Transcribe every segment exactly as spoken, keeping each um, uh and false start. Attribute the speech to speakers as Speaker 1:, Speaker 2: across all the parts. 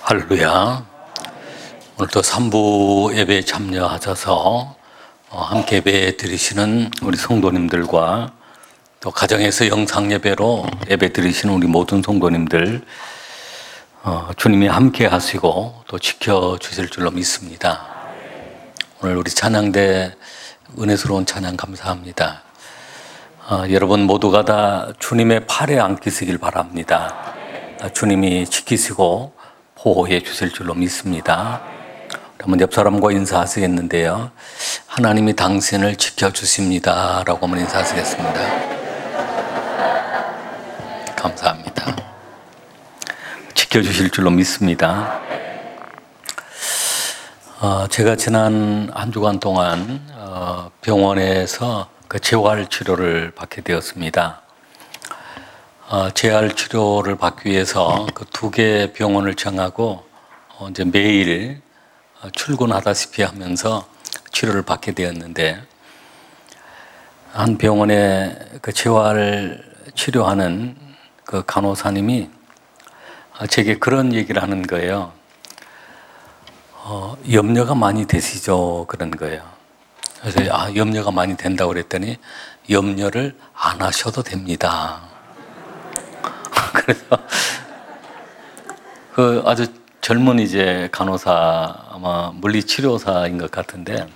Speaker 1: 할렐루야. 오늘도 삼 부 예배에 참여하셔서 함께 예배 드리시는 우리 성도님들과 또 가정에서 영상 예배로 예배 드리시는 우리 모든 성도님들 어, 주님이 함께 하시고 또 지켜주실 줄로 믿습니다. 오늘 우리 찬양대 은혜스러운 찬양 감사합니다. 어, 여러분 모두가 다 주님의 팔에 안기시길 바랍니다. 주님이 지키시고 보호해 주실 줄로 믿습니다. 한번 옆 사람과 인사하시겠는데요. 하나님이 당신을 지켜주십니다 라고 한번 인사하시겠습니다. 감사합니다. 지켜주실 줄로 믿습니다. 어, 제가 지난 한 주간 동안 어, 병원에서 그 재활 치료를 받게 되었습니다. 어, 재활 치료를 받기 위해서 그 두 개 병원을 정하고 어, 이제 매일 출근하다시피 하면서 치료를 받게 되었는데, 한 병원에 그 재활 치료하는 그 간호사님이 제게 그런 얘기를 하는 거예요. 어, 염려가 많이 되시죠? 그런 거예요. 그래서 아, 염려가 많이 된다고 그랬더니 염려를 안 하셔도 됩니다. 그래서 그 아주 젊은 이제 간호사, 아마 물리치료사인 것 같은데,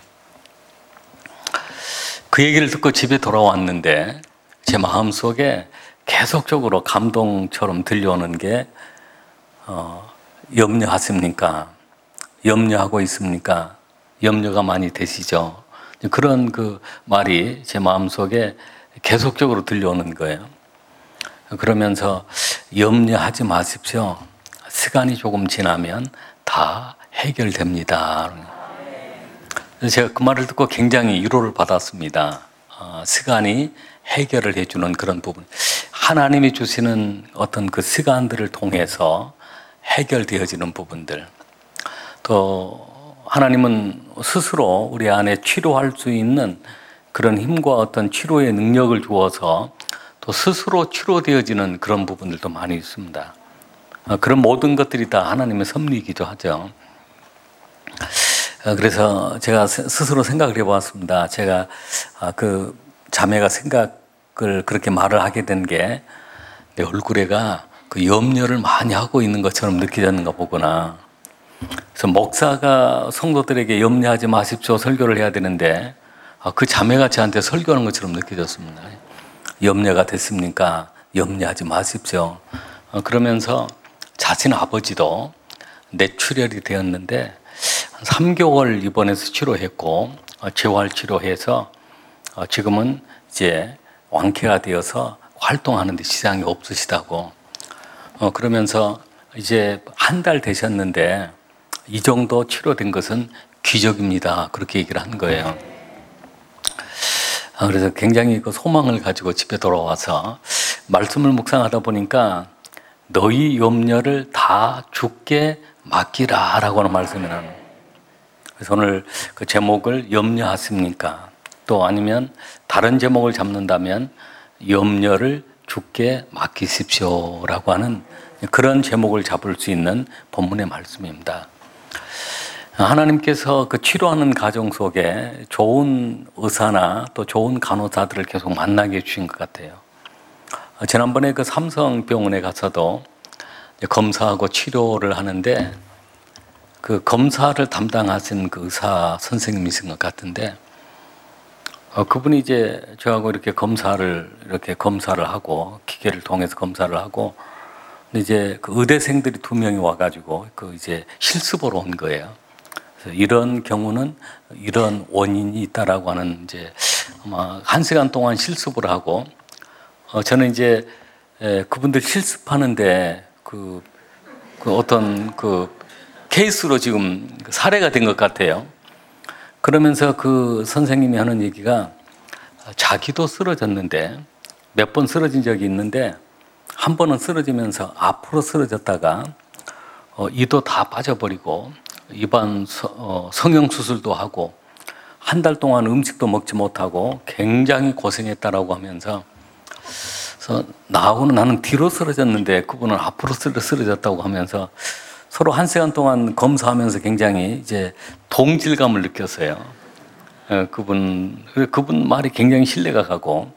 Speaker 1: 그 얘기를 듣고 집에 돌아왔는데 제 마음속에 계속적으로 감동처럼 들려오는 게 어, 염려하십니까? 염려하고 있습니까? 염려가 많이 되시죠? 그런 그 말이 제 마음속에 계속적으로 들려오는 거예요. 그러면서 염려하지 마십시오. 시간이 조금 지나면 다 해결됩니다. 그래서 제가 그 말을 듣고 굉장히 위로를 받았습니다. 어, 시간이 해결을 해주는 그런 부분, 하나님이 주시는 어떤 그 시간들을 통해서 해결되어지는 부분들, 또 하나님은 스스로 우리 안에 치료할 수 있는 그런 힘과 어떤 치료의 능력을 주어서 또 스스로 치료되어지는 그런 부분들도 많이 있습니다. 그런 모든 것들이 다 하나님의 섭리이기도 하죠. 그래서 제가 스스로 생각을 해보았습니다. 제가 그 자매가 생각을 그렇게 말을 하게 된 게, 내 얼굴에가 그 염려를 많이 하고 있는 것처럼 느껴졌는가 보구나. 그래서 목사가 성도들에게 염려하지 마십시오 설교를 해야 되는데, 그 자매가 저한테 설교하는 것처럼 느껴졌습니다. 염려가 됐습니까? 염려하지 마십시오. 그러면서 자신 아버지도 뇌출혈이 되었는데 한 삼 개월 입원해서 치료했고 재활 치료해서 지금은 이제 완쾌가 되어서 활동하는 데 지장이 없으시다고. 그러면서 이제 한 달 되셨는데 이 정도 치료된 것은 기적입니다. 그렇게 얘기를 한 거예요. 그래서 굉장히 그 소망을 가지고 집에 돌아와서 말씀을 묵상하다 보니까 너희 염려를 다 주께 맡기라 라고 하는 말씀이 나는. 그래서 오늘 그 제목을 염려하십니까? 또 아니면 다른 제목을 잡는다면 염려를 주께 맡기십시오 라고 하는 그런 제목을 잡을 수 있는 본문의 말씀입니다. 하나님께서 그 치료하는 가정 속에 좋은 의사나 또 좋은 간호사들을 계속 만나게 해주신 것 같아요. 지난번에 그 삼성병원에 가서도 검사하고 치료를 하는데, 그 검사를 담당하신 그 의사 선생님이신 것 같은데, 어, 그분이 이제 저하고 이렇게 검사를, 이렇게 검사를 하고, 기계를 통해서 검사를 하고, 근데 이제 그 의대생들이 두 명이 와가지고 그 이제 실습으로 온 거예요. 그래서 이런 경우는 이런 원인이 있다라고 하는, 이제 아마 한 시간 동안 실습을 하고, 어, 저는 이제 에, 그분들 실습하는데 그, 그 어떤 그 케이스로 지금 사례가 된 것 같아요. 그러면서 그 선생님이 하는 얘기가, 자기도 쓰러졌는데 몇 번 쓰러진 적이 있는데 한 번은 쓰러지면서 앞으로 쓰러졌다가 어, 이도 다 빠져버리고 입안 어, 성형수술도 하고 한 달 동안 음식도 먹지 못하고 굉장히 고생했다라고 하면서, 그래서 나하고는 나는 뒤로 쓰러졌는데 그분은 앞으로 쓰러졌다고 하면서 서로 한 시간 동안 검사하면서 굉장히 이제 동질감을 느꼈어요. 예, 그분, 그분 말이 굉장히 신뢰가 가고,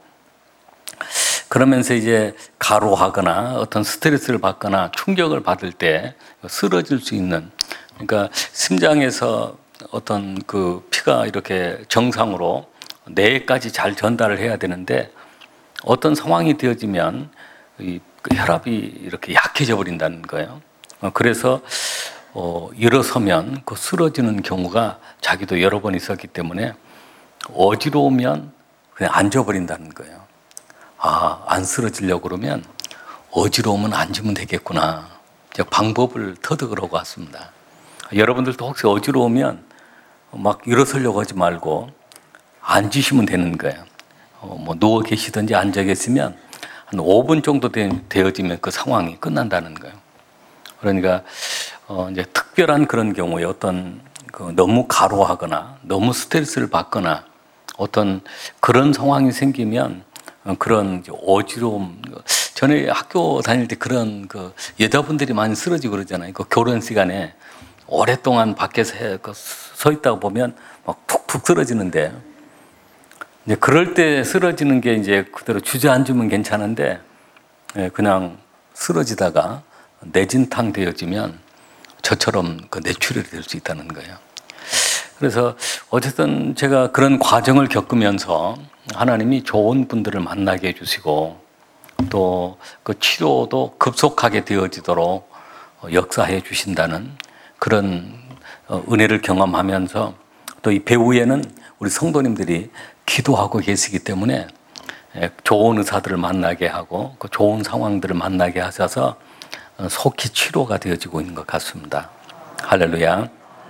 Speaker 1: 그러면서 이제 가로하거나 어떤 스트레스를 받거나 충격을 받을 때 쓰러질 수 있는, 그러니까 심장에서 어떤 그 피가 이렇게 정상으로 뇌까지 잘 전달을 해야 되는데 어떤 상황이 되어지면 이 혈압이 이렇게 약해져 버린다는 거예요. 그래서 어, 일어서면 그 쓰러지는 경우가 자기도 여러 번 있었기 때문에 어지러우면 그냥 앉아버린다는 거예요. 아, 안 쓰러지려고 그러면 어지러우면 앉으면 되겠구나. 방법을 터득을 하고 왔습니다. 여러분들도 혹시 어지러우면 막 일어서려고 하지 말고 앉으시면 되는 거예요. 어, 뭐 누워 계시든지 앉아 계시면 한 오 분 정도 되, 되어지면 그 상황이 끝난다는 거예요. 그러니까 어, 이제 특별한 그런 경우에 어떤 그 너무 가로하거나 너무 스트레스를 받거나 어떤 그런 상황이 생기면 그런 어지러움. 전에 학교 다닐 때 그런 그 여자분들이 많이 쓰러지고 그러잖아요. 그 결혼 시간에 오랫동안 밖에서 서 있다가 보면 막 툭툭 쓰러지는데, 이제 그럴 때 쓰러지는 게 이제 그대로 주저앉으면 괜찮은데 그냥 쓰러지다가 내진탕 되어지면 저처럼 그 뇌출혈이 될 수 있다는 거예요. 그래서 어쨌든 제가 그런 과정을 겪으면서 하나님이 좋은 분들을 만나게 해주시고 또 그 치료도 급속하게 되어지도록 역사해 주신다는 그런 은혜를 경험하면서 또 이 배후에는 우리 성도님들이 기도하고 계시기 때문에 좋은 의사들을 만나게 하고 그 좋은 상황들을 만나게 하셔서 속히 치료가 되어지고 있는 것 같습니다. 할렐루야.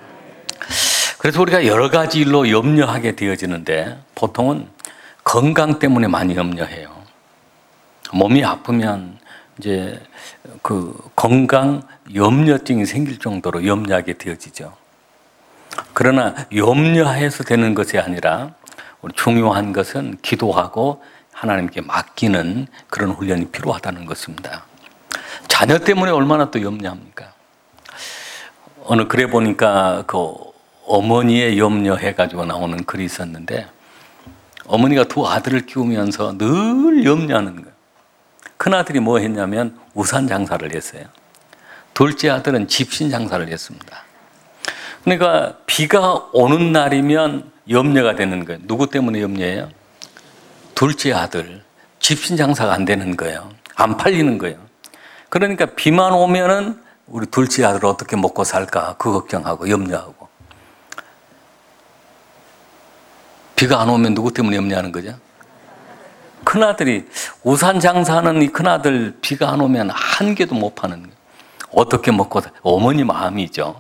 Speaker 1: 그래서 우리가 여러 가지 일로 염려하게 되어지는데 보통은 건강 때문에 많이 염려해요. 몸이 아프면 이제 그 건강 염려증이 생길 정도로 염려하게 되어지죠. 그러나 염려해서 되는 것이 아니라 우리 중요한 것은 기도하고 하나님께 맡기는 그런 훈련이 필요하다는 것입니다. 자녀 때문에 얼마나 또 염려합니까? 어느 글에 보니까 그 어머니의 염려해가지고 나오는 글이 있었는데 어머니가 두 아들을 키우면서 늘 염려하는 거예요. 큰아들이 뭐 했냐면 우산 장사를 했어요. 둘째 아들은 집신 장사를 했습니다. 그러니까 비가 오는 날이면 염려가 되는 거예요. 누구 때문에 염려해요? 둘째 아들. 집신 장사가 안 되는 거예요. 안 팔리는 거예요. 그러니까 비만 오면은 우리 둘째 아들 어떻게 먹고 살까 그 걱정하고 염려하고. 비가 안 오면 누구 때문에 염려하는 거죠? 큰아들이 우산 장사하는 이 큰아들 비가 안 오면 한 개도 못 파는 거예요. 어떻게 먹고 살 어머니 마음이죠.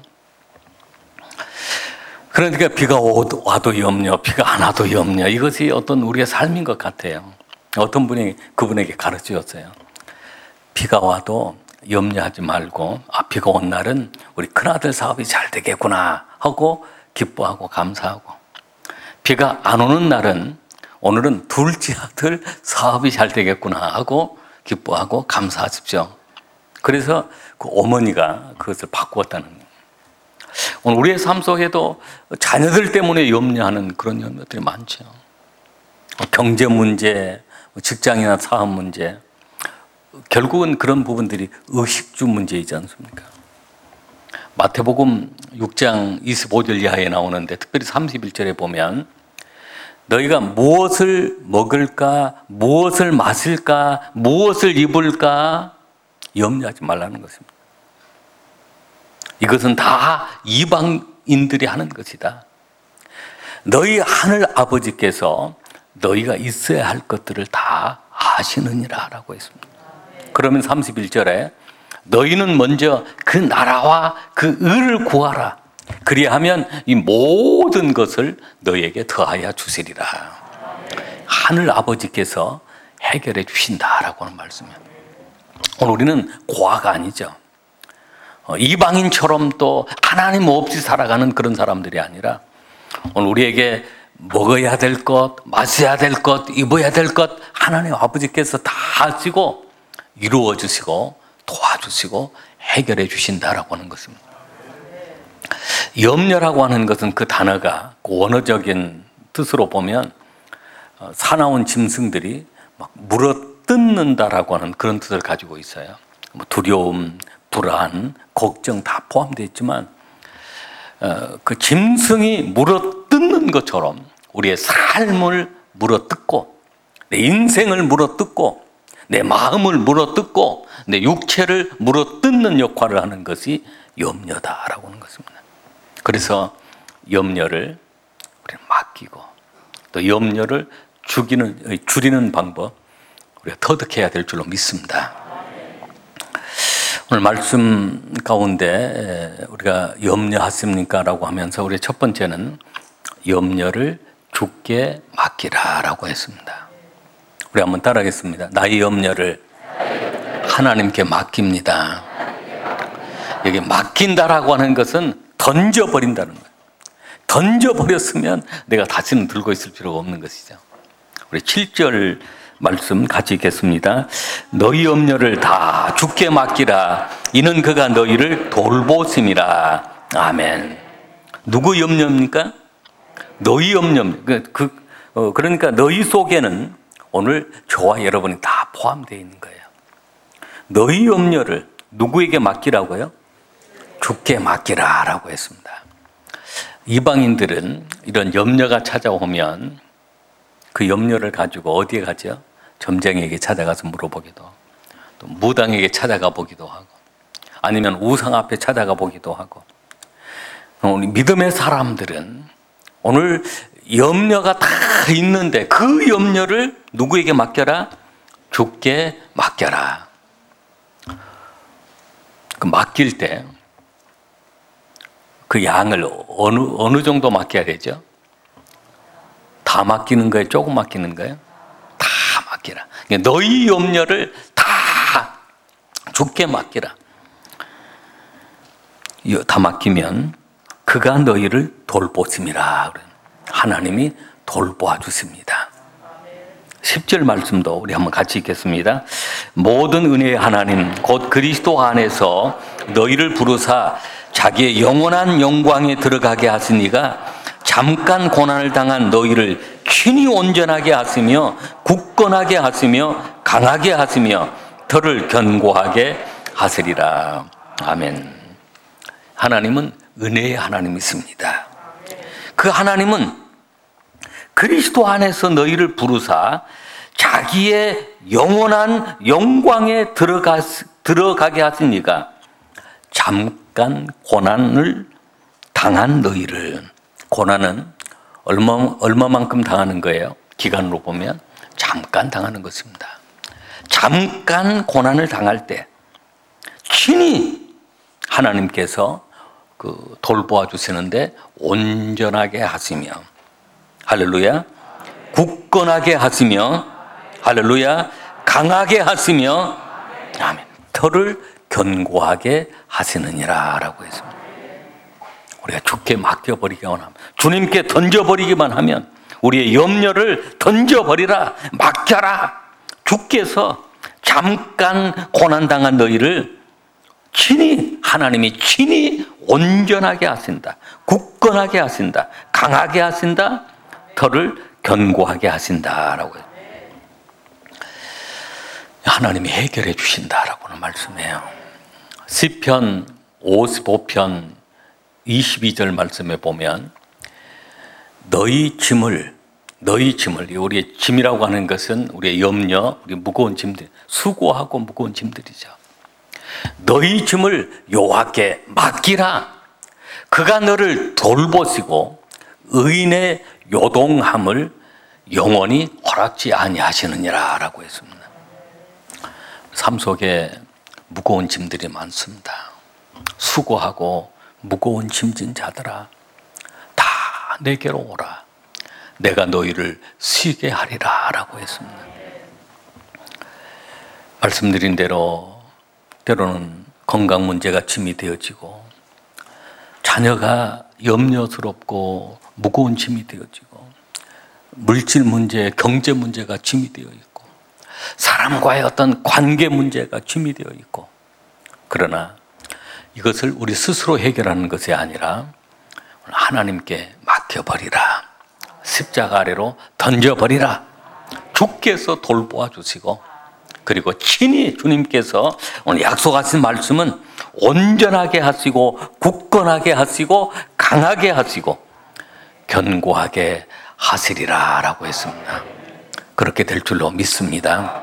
Speaker 1: 그러니까 비가 와도 염려, 비가 안 와도 염려. 이것이 어떤 우리의 삶인 것 같아요. 어떤 분이 그분에게 가르치셨어요. 비가 와도 염려하지 말고 아, 비가 온 날은 우리 큰아들 사업이 잘 되겠구나 하고 기뻐하고 감사하고, 비가 안 오는 날은 오늘은 둘째 아들 사업이 잘 되겠구나 하고 기뻐하고 감사하십시오. 그래서 그 어머니가 그것을 바꾸었다는 거예요. 오늘 우리의 삶 속에도 자녀들 때문에 염려하는 그런 염려들이 많죠. 경제 문제, 직장이나 사업 문제, 결국은 그런 부분들이 의식주 문제이지 않습니까? 마태복음 육 장 이십오 절 이하에 나오는데 특별히 삼십일 절에 보면 너희가 무엇을 먹을까, 무엇을 마실까, 무엇을 입을까 염려하지 말라는 것입니다. 이것은 다 이방인들이 하는 것이다. 너희 하늘 아버지께서 너희가 있어야 할 것들을 다 아시느니라 라고 했습니다. 그러면 삼십일 절에 너희는 먼저 그 나라와 그 의를 구하라. 그리하면 이 모든 것을 너희에게 더하여 주시리라. 하늘 아버지께서 해결해 주신다라고 하는 말씀이에요. 오늘 우리는 고아가 아니죠. 이방인처럼 또 하나님 없이 살아가는 그런 사람들이 아니라 오늘 우리에게 먹어야 될 것, 마셔야 될 것, 입어야 될 것 하나님 아버지께서 다 하시고 이루어 주시고 도와주시고 해결해 주신다라고 하는 것입니다. 염려라고 하는 것은 그 단어가 그 원어적인 뜻으로 보면 사나운 짐승들이 막 물어뜯는다라고 하는 그런 뜻을 가지고 있어요. 뭐 두려움, 불안, 걱정 다 포함되어 있지만 어, 그 짐승이 물어뜯는 것처럼 우리의 삶을 물어뜯고 내 인생을 물어뜯고 내 마음을 물어뜯고 내 육체를 물어뜯는 역할을 하는 것이 염려다라고 하는 것입니다. 그래서 염려를 우리는 맡기고 또 염려를 죽이는, 줄이는 방법 우리가 터득해야 될 줄로 믿습니다. 오늘 말씀 가운데 우리가 염려하십니까? 라고 하면서 우리 첫 번째는 염려를 주께 맡기라 라고 했습니다. 우리 한번 따라하겠습니다. 나의 염려를 하나님께 맡깁니다. 여기 맡긴다라고 하는 것은 던져버린다는 거예요. 던져버렸으면 내가 다시는 들고 있을 필요가 없는 것이죠. 우리 칠 절 말씀 같이 읽겠습니다. 너희 염려를 다 주께 맡기라. 이는 그가 너희를 돌보심이라. 아멘. 누구 염려입니까? 너희 염려. 그, 그, 어, 그러니까 너희 속에는 오늘 저와 여러분이 다 포함되어 있는 거예요. 너희 염려를 누구에게 맡기라고요? 주께 맡기라 라고 했습니다. 이방인들은 이런 염려가 찾아오면 그 염려를 가지고 어디에 가죠? 점쟁이에게 찾아가서 물어보기도 또 무당에게 찾아가 보기도 하고 아니면 우상 앞에 찾아가 보기도 하고 우리 믿음의 사람들은 오늘 염려가 다 있는데 그 염려를 누구에게 맡겨라? 주께 맡겨라. 그 맡길 때 그 양을 어느, 어느 정도 맡겨야 되죠? 다 맡기는 거예요? 조금 맡기는 거예요? 다 맡기라. 너희 염려를 다 주께 맡기라. 다 맡기면 그가 너희를 돌보심이라. 하나님이 돌보아 주십니다. 십 절 말씀도 우리 한번 같이 읽겠습니다. 모든 은혜의 하나님 곧 그리스도 안에서 너희를 부르사 자기의 영원한 영광에 들어가게 하시니가 잠깐 고난을 당한 너희를 친히 온전하게 하시며 굳건하게 하시며 강하게 하시며 털을 견고하게 하시리라. 아멘. 하나님은 은혜의 하나님이십니다. 그 하나님은 그리스도 안에서 너희를 부르사 자기의 영원한 영광에 들어가, 들어가게 하시니가 잠깐 고난을 당한 너희를, 고난은 얼마, 얼마만큼 당하는 거예요? 기간으로 보면 잠깐 당하는 것입니다. 잠깐 고난을 당할 때 친히 하나님께서 그 돌보아 주시는데 온전하게 하시며 할렐루야, 굳건하게 하시며 할렐루야, 강하게 하시며 아멘, 털을 견고하게 하시느니라 라고 했습니다. 우리가 주께 맡겨버리기만 하면, 주님께 던져버리기만 하면, 우리의 염려를 던져버리라, 맡겨라. 주께서 잠깐 고난당한 너희를 친히, 하나님이 친히 온전하게 하신다, 굳건하게 하신다, 강하게 하신다, 털을 견고하게 하신다라고 해요. 하나님이 해결해 주신다라고는 말씀해요. 시편 오십오 편 이십이 절 말씀에 보면 너희 짐을, 너희 짐을, 우리의 짐이라고 하는 것은 우리의 염려, 우리 무거운 짐들, 수고하고 무거운 짐들이죠. 너희 짐을 여호와께 맡기라. 그가 너를 돌보시고 의인의 요동함을 영원히 허락지 아니하시느니라 라고 했습니다. 삶 속에 무거운 짐들이 많습니다. 수고하고 무거운 짐진 자들아, 다 내게로 오라. 내가 너희를 쉬게 하리라 라고 했습니다. 말씀드린 대로 때로는 건강 문제가 짐이 되어지고, 자녀가 염려스럽고 무거운 짐이 되어지고, 물질 문제, 경제 문제가 짐이 되어 있고, 사람과의 어떤 관계 문제가 짐이 되어 있고, 그러나 이것을 우리 스스로 해결하는 것이 아니라 하나님께 맡겨버리라. 십자가 아래로 던져버리라. 주께서 돌보아 주시고, 그리고 친히 주님께서 오늘 약속하신 말씀은 온전하게 하시고 굳건하게 하시고 강하게 하시고 견고하게 하시리라 라고 했습니다. 그렇게 될 줄로 믿습니다.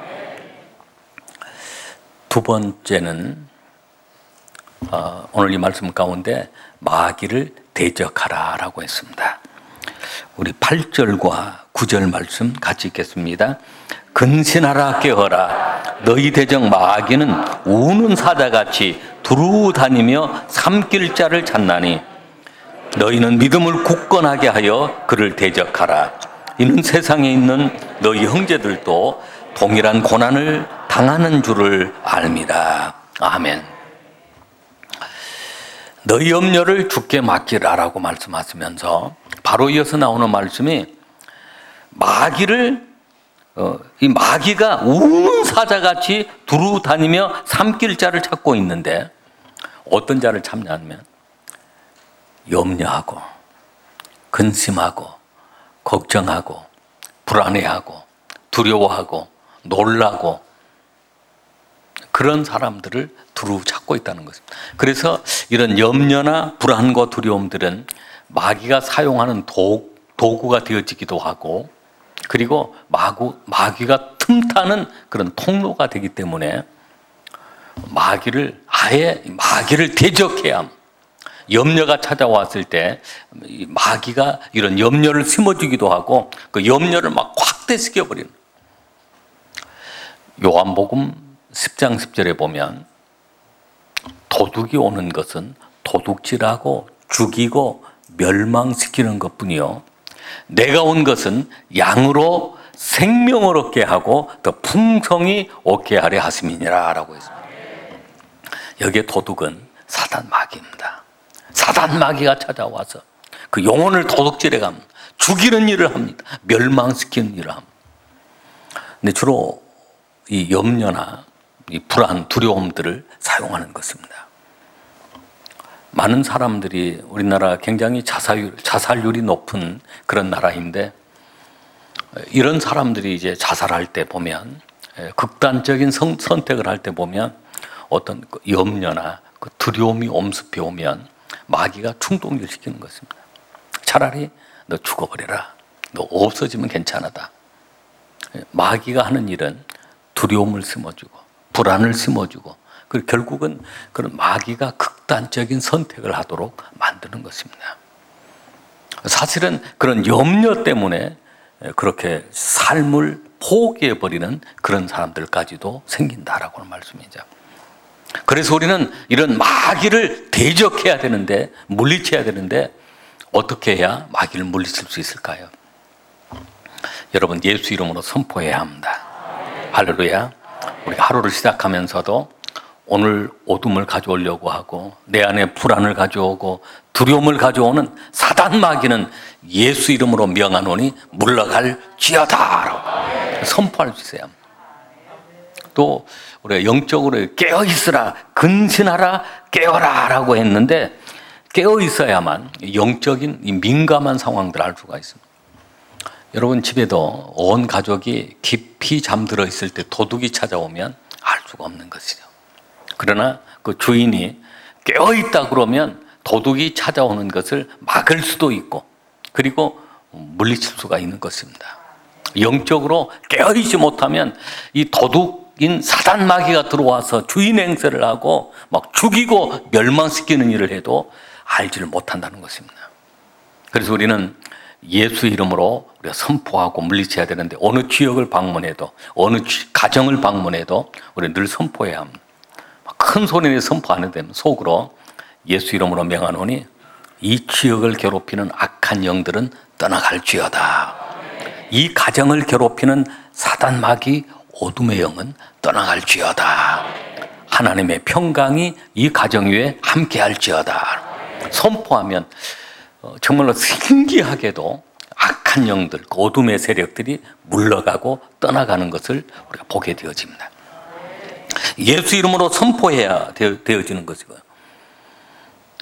Speaker 1: 두 번째는 어, 오늘 이 말씀 가운데 마귀를 대적하라 라고 했습니다. 우리 팔 절과 구 절 말씀 같이 읽겠습니다. 근신하라 깨어라. 너희 대적 마귀는 우는 사자같이 두루 다니며 삼킬 자를 찾나니 너희는 믿음을 굳건하게 하여 그를 대적하라. 이는 세상에 있는 너희 형제들도 동일한 고난을 당하는 줄을 알미라. 아멘. 너희 염려를 주께 맡기라라고 말씀하시면서 바로 이어서 나오는 말씀이 마귀를 어, 이 마귀가 우는 사자같이 두루 다니며 삼킬 자를 찾고 있는데 어떤 자를 찾냐면 염려하고 근심하고 걱정하고 불안해하고 두려워하고 놀라고 그런 사람들을 두루 찾고 있다는 것입니다. 그래서 이런 염려나 불안과 두려움들은 마귀가 사용하는 도, 도구가 되어지기도 하고, 그리고 마구, 마귀가 틈타는 그런 통로가 되기 때문에 마귀를 아예 마귀를 대적해야 합니다. 염려가 찾아왔을 때 마귀가 이런 염려를 심어주기도 하고 그 염려를 막 확대시켜버리는. 요한복음 십 장 십 절에 보면 도둑이 오는 것은 도둑질하고 죽이고 멸망시키는 것뿐이요 내가 온 것은 양으로 생명을 얻게 하고 더 풍성히 얻게 하려 하심이니라 라고 했습니다. 여기에 도둑은 사단 마귀입니다. 사단 마귀가 찾아와서 그 영혼을 도둑질해 갑니다. 죽이는 일을 합니다. 멸망시키는 일을 합니다. 근데 주로 이 염려나 이 불안, 두려움들을 사용하는 것입니다. 많은 사람들이 우리나라 굉장히 자살률, 자살률이 높은 그런 나라인데 이런 사람들이 이제 자살할 때 보면 극단적인 선, 선택을 할 때 보면 어떤 염려나 그 두려움이 엄습해 오면 마귀가 충동을 시키는 것입니다. 차라리 너 죽어버려라. 너 없어지면 괜찮다. 마귀가 하는 일은 두려움을 심어주고 불안을 심어주고 그리고 결국은 그런 마귀가 극단적인 선택을 하도록 만드는 것입니다. 사실은 그런 염려 때문에 그렇게 삶을 포기해버리는 그런 사람들까지도 생긴다라고 하는 말씀이죠. 그래서 우리는 이런 마귀를 대적해야 되는데, 물리쳐야 되는데 어떻게 해야 마귀를 물리칠 수 있을까요? 여러분, 예수 이름으로 선포해야 합니다. 할렐루야. 우리가 하루를 시작하면서도 오늘 어둠을 가져오려고 하고 내 안에 불안을 가져오고 두려움을 가져오는 사단 마귀는 예수 이름으로 명하노니 물러갈 지어다 선포할 수 있어야 합니다. 또 우리가 영적으로 깨어 있으라, 근신하라, 깨어라 라고 했는데 깨어 있어야만 영적인 이 민감한 상황들을 알 수가 있습니다. 여러분 집에도 온 가족이 깊이 잠들어 있을 때 도둑이 찾아오면 알 수가 없는 것이죠. 그러나 그 주인이 깨어있다 그러면 도둑이 찾아오는 것을 막을 수도 있고 그리고 물리칠 수가 있는 것입니다. 영적으로 깨어있지 못하면 이 도둑인 사단 마귀가 들어와서 주인 행세를 하고 막 죽이고 멸망시키는 일을 해도 알지를 못한다는 것입니다. 그래서 우리는 예수 이름으로 우리가 선포하고 물리쳐야 되는데 어느 지역을 방문해도 어느 가정을 방문해도 우리는 늘 선포해야 합니다. 큰 소리를 선포 안 되면 속으로 예수 이름으로 명하노니 이 지역을 괴롭히는 악한 영들은 떠나갈지어다. 이 가정을 괴롭히는 사단 마귀 어둠의 영은 떠나갈지어다. 하나님의 평강이 이 가정 위에 함께할지어다. 선포하면 정말로 신기하게도 악한 영들, 어둠의 세력들이 물러가고 떠나가는 것을 우리가 보게 되어집니다. 예수 이름으로 선포해야 되어지는 것이고요.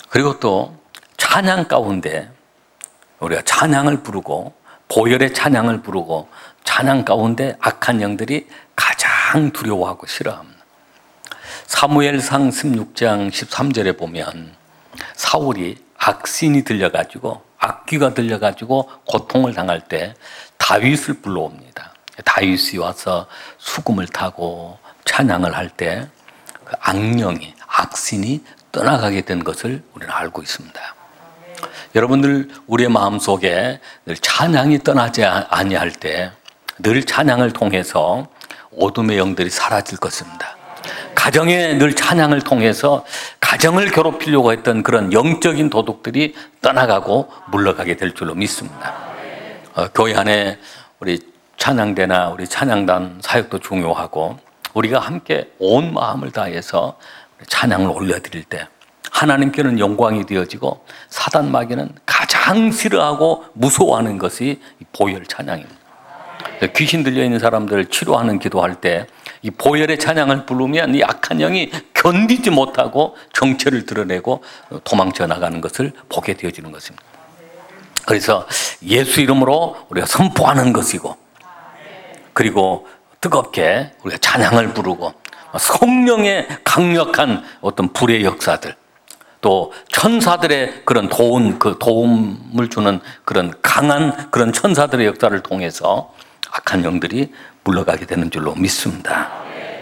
Speaker 1: 그리고 또 찬양 가운데 우리가 찬양을 부르고 보혈의 찬양을 부르고 찬양 가운데 악한 영들이 가장 두려워하고 싫어합니다. 사무엘상 십육 장 십삼 절에 보면 사울이 악신이 들려가지고 악귀가 들려가지고 고통을 당할 때 다윗을 불러옵니다. 다윗이 와서 수금을 타고 찬양을 할 때 그 악령이 악신이 떠나가게 된 것을 우리는 알고 있습니다. 여러분들 우리의 마음속에 늘 찬양이 떠나지 아니할 때 늘 찬양을 통해서 어둠의 영들이 사라질 것입니다. 가정에 늘 찬양을 통해서 가정을 괴롭히려고 했던 그런 영적인 도둑들이 떠나가고 물러가게 될 줄로 믿습니다. 어, 교회 안에 우리 찬양대나 우리 찬양단 사역도 중요하고 우리가 함께 온 마음을 다해서 찬양을 올려드릴 때 하나님께는 영광이 되어지고 사단 마귀는 가장 싫어하고 무서워하는 것이 보혈 찬양입니다. 귀신 들려있는 사람들을 치료하는 기도할 때 이 보혈의 찬양을 부르면 이 악한 영이 견디지 못하고 정체를 드러내고 도망쳐 나가는 것을 보게 되어지는 것입니다. 그래서 예수 이름으로 우리가 선포하는 것이고 그리고 뜨겁게 우리가 찬양을 부르고 성령의 강력한 어떤 불의 역사들 또 천사들의 그런 도움, 그 도움을 주는 그런 강한 그런 천사들의 역사를 통해서 악한 영들이 물러가게 되는 줄로 믿습니다.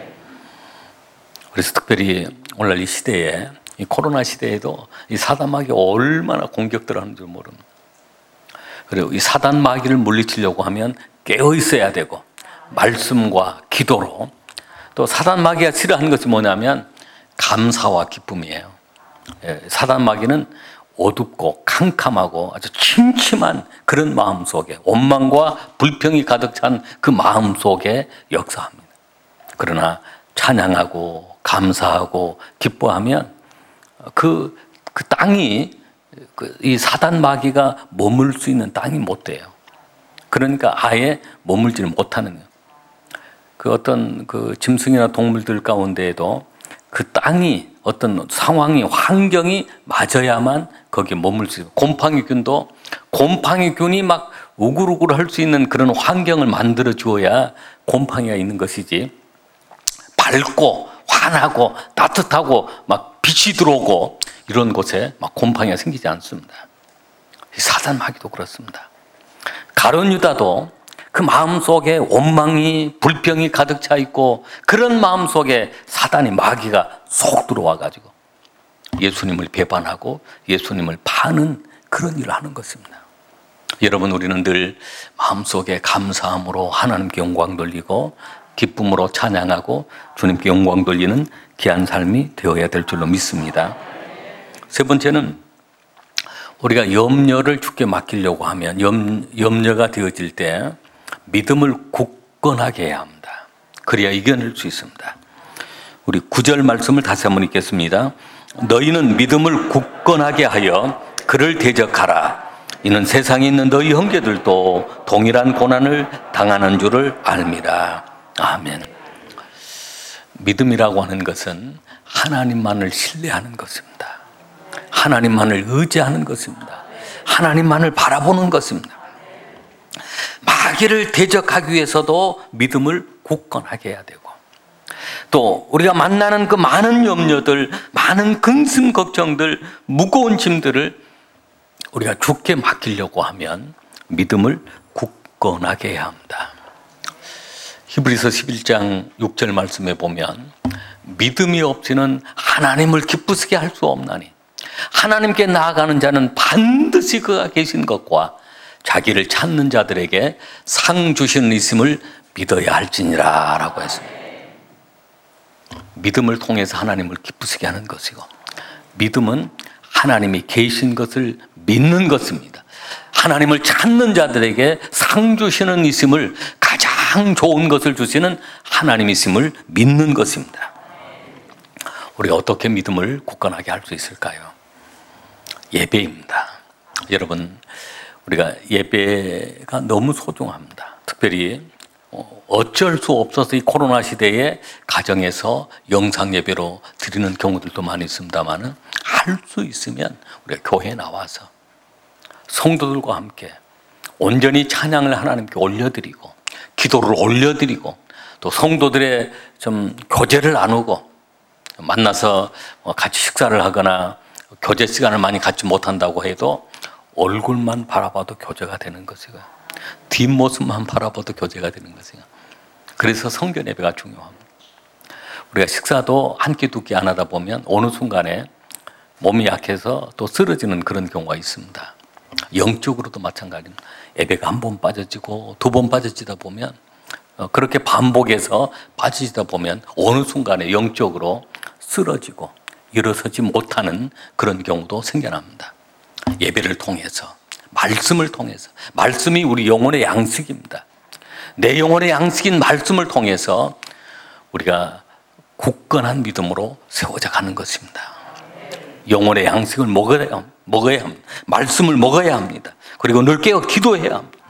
Speaker 1: 그래서 특별히 오늘 이 시대에 이 코로나 시대에도 이 사단 마귀가 얼마나 공격들 하는 줄 모릅니다. 그리고 이 사단 마귀를 물리치려고 하면 깨어 있어야 되고 말씀과 기도로 또 사단 마귀가 싫어하는 것이 뭐냐면 감사와 기쁨이에요. 사단 마귀는 어둡고 캄캄하고 아주 침침한 그런 마음 속에 원망과 불평이 가득 찬 그 마음 속에 역사합니다. 그러나 찬양하고 감사하고 기뻐하면 그, 그 땅이 그 이 사단 마귀가 머물 수 있는 땅이 못 돼요. 그러니까 아예 머물지를 못하는 거예요. 그 어떤 그 짐승이나 동물들 가운데에도 그 땅이 어떤 상황이 환경이 맞아야만 거기에 머물 수 있어요. 곰팡이균도 곰팡이균이 막 우글우글 할 수 있는 그런 환경을 만들어 주어야 곰팡이가 있는 것이지 밝고 환하고 따뜻하고 막 빛이 들어오고 이런 곳에 막 곰팡이가 생기지 않습니다. 사단 마귀도 그렇습니다. 가룟 유다도 그 마음속에 원망이 불평이 가득 차 있고 그런 마음속에 사단이 마귀가 쏙 들어와 가지고 예수님을 배반하고 예수님을 파는 그런 일을 하는 것입니다. 여러분 우리는 늘 마음속에 감사함으로 하나님께 영광 돌리고 기쁨으로 찬양하고 주님께 영광 돌리는 귀한 삶이 되어야 될 줄로 믿습니다. 세 번째는 우리가 염려를 주께 맡기려고 하면 염, 염려가 되어질 때 믿음을 굳건하게 해야 합니다. 그래야 이겨낼 수 있습니다. 우리 구 절 말씀을 다시 한번 읽겠습니다. 너희는 믿음을 굳건하게 하여 그를 대적하라. 이는 세상에 있는 너희 형제들도 동일한 고난을 당하는 줄을 알미라. 아멘. 믿음이라고 하는 것은 하나님만을 신뢰하는 것입니다. 하나님만을 의지하는 것입니다. 하나님만을 바라보는 것입니다. 마귀를 대적하기 위해서도 믿음을 굳건하게 해야 되고 또 우리가 만나는 그 많은 염려들, 많은 근심 걱정들, 무거운 짐들을 우리가 주께 맡기려고 하면 믿음을 굳건하게 해야 합니다. 히브리서 십일 장 육 절 말씀에 보면 믿음이 없이는 하나님을 기쁘시게 할 수 없나니 하나님께 나아가는 자는 반드시 그가 계신 것과 자기를 찾는 자들에게 상 주시는 있음을 믿어야 할지니라 라고 했습니다. 믿음을 통해서 하나님을 기쁘시게 하는 것이고 믿음은 하나님이 계신 것을 믿는 것입니다. 하나님을 찾는 자들에게 상 주시는 있음을 가장 좋은 것을 주시는 하나님이심을 믿는 것입니다. 우리가 어떻게 믿음을 굳건하게 할 수 있을까요? 예배입니다. 여러분 우리가 예배가 너무 소중합니다. 특별히 어쩔 수 없어서 이 코로나 시대에 가정에서 영상 예배로 드리는 경우들도 많이 있습니다만은 할 수 있으면 우리가 교회에 나와서 성도들과 함께 온전히 찬양을 하나님께 올려드리고 기도를 올려드리고 또 성도들의 좀 교제를 나누고 만나서 같이 식사를 하거나 교제 시간을 많이 갖지 못한다고 해도 얼굴만 바라봐도 교제가 되는 것이고 뒷모습만 바라봐도 교제가 되는 것이고 그래서 성전 예배가 중요합니다. 우리가 식사도 한 끼 두 끼 안 하다 보면 어느 순간에 몸이 약해서 또 쓰러지는 그런 경우가 있습니다. 영적으로도 마찬가지입니다. 예배가 한 번 빠져지고 두 번 빠져지다 보면 그렇게 반복해서 빠지다 보면 어느 순간에 영적으로 쓰러지고 일어서지 못하는 그런 경우도 생겨납니다. 예배를 통해서 말씀을 통해서 말씀이 우리 영혼의 양식입니다. 내 영혼의 양식인 말씀을 통해서 우리가 굳건한 믿음으로 세워져 가는 것입니다. 영혼의 양식을 먹어야, 먹어야 합니다. 말씀을 먹어야 합니다. 그리고 늘 깨어 기도해야 합니다.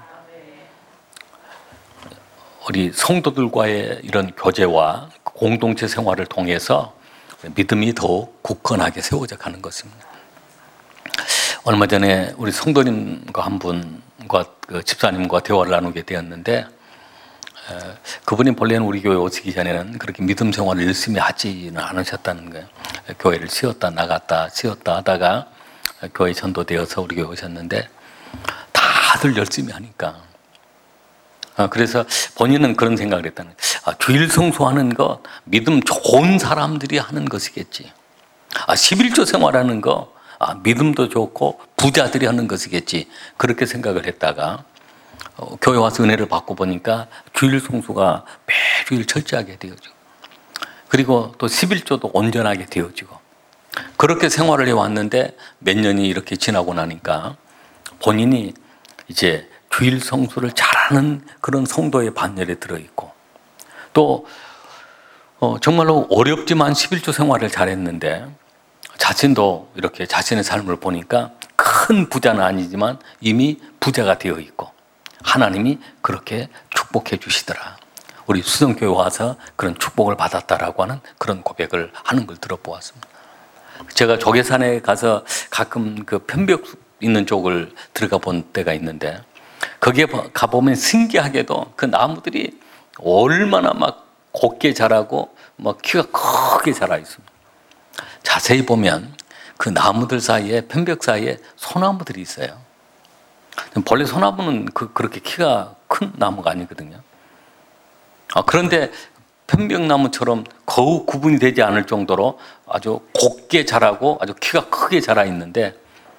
Speaker 1: 우리 성도들과의 이런 교제와 공동체 생활을 통해서 믿음이 더욱 굳건하게 세워져 가는 것입니다. 얼마 전에 우리 성도님과 한 분과 그 집사님과 대화를 나누게 되었는데 그분이 본래는 우리 교회 오시기 전에는 그렇게 믿음 생활을 열심히 하지는 않으셨다는 거예요. 교회를 쉬었다 나갔다 쉬었다 하다가 교회 전도되어서 우리 교회 오셨는데 다들 열심히 하니까 그래서 본인은 그런 생각을 했다는 거예요. 주일 성수하는 것 믿음 좋은 사람들이 하는 것이겠지. 십일조 생활하는 거 믿음도 좋고 부자들이 하는 것이겠지. 그렇게 생각을 했다가 어, 교회 와서 은혜를 받고 보니까 주일 성수가 매주일 철저하게 되어지고 그리고 또 십일조도 온전하게 되어지고 그렇게 생활을 해왔는데 몇 년이 이렇게 지나고 나니까 본인이 이제 주일 성수를 잘하는 그런 성도의 반열에 들어있고 또 어, 정말로 어렵지만 십일조 생활을 잘했는데 자신도 이렇게 자신의 삶을 보니까 큰 부자는 아니지만 이미 부자가 되어 있고 하나님이 그렇게 축복해 주시더라. 우리 수성교회 와서 그런 축복을 받았다라고 하는 그런 고백을 하는 걸 들어보았습니다. 제가 조계산에 가서 가끔 그 편벽 있는 쪽을 들어가 본 때가 있는데 거기에 가보면 신기하게도 그 나무들이 얼마나 막 곱게 자라고 막 키가 크게 자라 있습니다. 자세히 보면 그 나무들 사이에 편벽 사이에 소나무들이 있어요. 본래 소나무는 그, 그렇게 키가 큰 나무가 아니거든요. 아, 그런데 편백나무처럼 거의 구분이 되지 않을 정도로 아주 곱게 자라고 아주 키가 크게 자라 있는데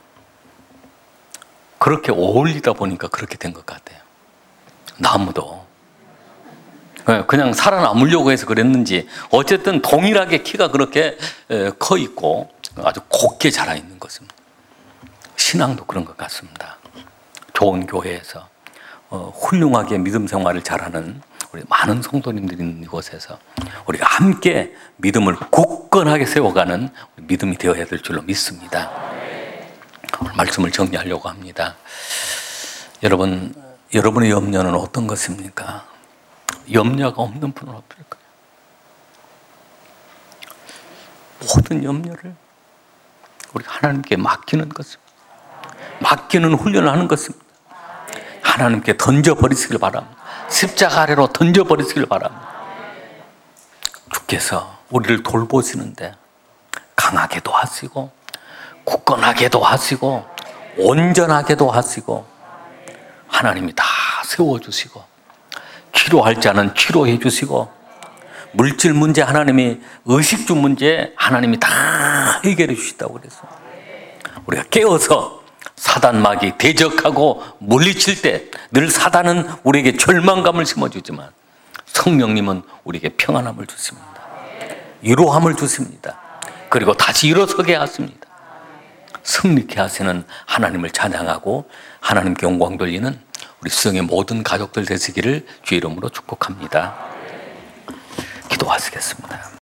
Speaker 1: 그렇게 어울리다 보니까 그렇게 된 것 같아요. 나무도 그냥 살아남으려고 해서 그랬는지 어쨌든 동일하게 키가 그렇게 커 있고 아주 곱게 자라 있는 것입니다. 신앙도 그런 것 같습니다. 좋은 교회에서 어, 훌륭하게 믿음 생활을 잘하는 우리 많은 성도님들이 있는 이곳에서 우리가 함께 믿음을 굳건하게 세워가는 믿음이 되어야 될 줄로 믿습니다. 오늘 말씀을 정리하려고 합니다. 여러분, 여러분의 염려는 어떤 것입니까? 염려가 없는 분은 없을까요? 모든 염려를 우리 하나님께 맡기는 것입니다. 맡기는 훈련을 하는 것입니다. 하나님께 던져버리시길 바랍니다. 십자가 아래로 던져버리시길 바랍니다. 주께서 우리를 돌보시는데 강하게도 하시고 굳건하게도 하시고 온전하게도 하시고 하나님이 다 세워주시고 치료할 자는 치료해 주시고 물질 문제 하나님이 의식주 문제 하나님이 다 해결해 주신다고 그랬어요. 우리가 깨어서 사단 마귀 대적하고 물리칠 때 늘 사단은 우리에게 절망감을 심어주지만 성령님은 우리에게 평안함을 주십니다. 위로함을 주십니다. 그리고 다시 일어서게 하십니다. 승리케 하시는 하나님을 찬양하고 하나님께 영광 돌리는 우리 수영의 모든 가족들 되시기를 주의 이름으로 축복합니다. 기도하시겠습니다.